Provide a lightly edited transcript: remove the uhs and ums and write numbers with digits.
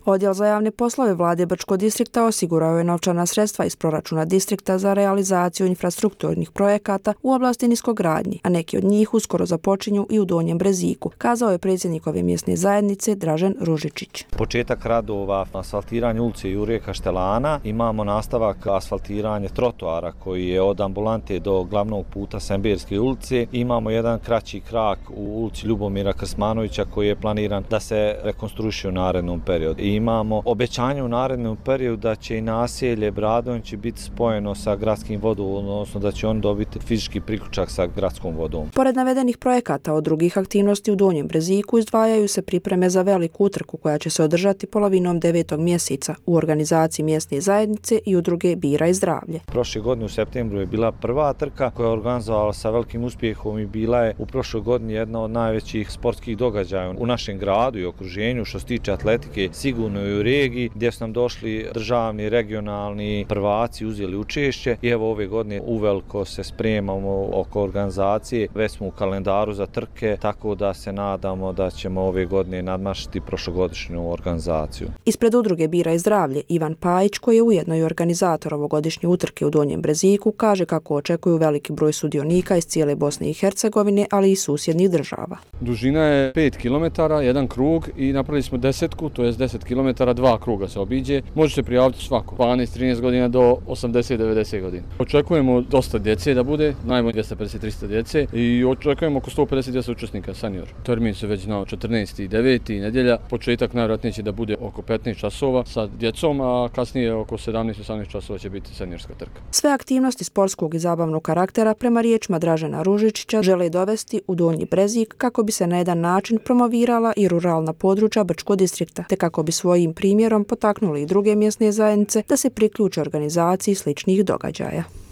Odjel za javne poslove vlade Brčkog distrikta osigurao je novčana sredstva iz proračuna distrikta za realizaciju infrastrukturnih projekata u oblasti niskogradnji, a neki od njih uskoro započinju i u Donjem Breziku, kazao je predsjednik ove mjesne zajednice Dražen Ružičić. Početak radova asfaltiranja ulice Jurije Kaštelana, imamo nastavak asfaltiranja trotoara koji je od ambulante do glavnog puta Semberske ulice. Imamo jedan kraći krak u ulici Ljubomira Krsmanovića koji je planiran da se rekonstruiše u narednom periodu. Imamo obećanje u narednom periodu da će i naselje Bradonjići biti spojeno sa gradskim vodovodom, odnosno da će on dobiti fizički priključak sa gradskom vodom. Pored navedenih projekata od drugih aktivnosti u Donjem Breziku izdvajaju se pripreme za veliku utrku koja će se održati polovinom 9. mjeseca u organizaciji mjesne zajednice i udruge Bira i zdravlje. Prošle godine u septembru je bila prva trka koja je organizovala sa velikim uspjehom i bila je u prošloj godini jedna od najvećih sportskih događaja u našem gradu i okruženju što se tiče atletike, sigurno i u regiji gdje su nam došli državni, regionalni prvaci, uzeli učešće i evo ove godine uveliko se spremamo oko organizacije, već smo u kalendaru za trke, tako da se nadamo da ćemo ove godine nadmašiti prošlogodišnju organizaciju. Ispred udruge Bira i zdravlje Ivan Pajić, koji je ujedno i organizator ovogodišnje utrke u Donjem Breziku, kaže kako očekuju veliki broj sudionika iz cijele Bosne i Hercegovine, ali i susjednih država. Dužina je 5 km, jedan krug i napravili smo desetku, to je 10 km, 2 kruga se obiđe. Može se prijaviti svako, 12-13 godina do 80-90 godina. Očekujemo dosta djece da bude, najmanje 250-300 djece i očekujemo oko 150 učesnika senior. Termin se već znao 14.9. nedjelja, početak najvjerojatnije će da bude oko 15 časova sa djecom, a kasnije oko 17-18 časova će biti seniorska trka. Sve aktivnosti sportskog i zabavnog karaktera prema riječima Dražena Ružičića žele dovesti u Donji Brezik kako bi se na jedan način promovirala i ruralna područja Brčkog distrikta, te kako bi svojim primjerom potaknuli i druge mjesne zajednice da se priključe organizaciji sličnih događaja.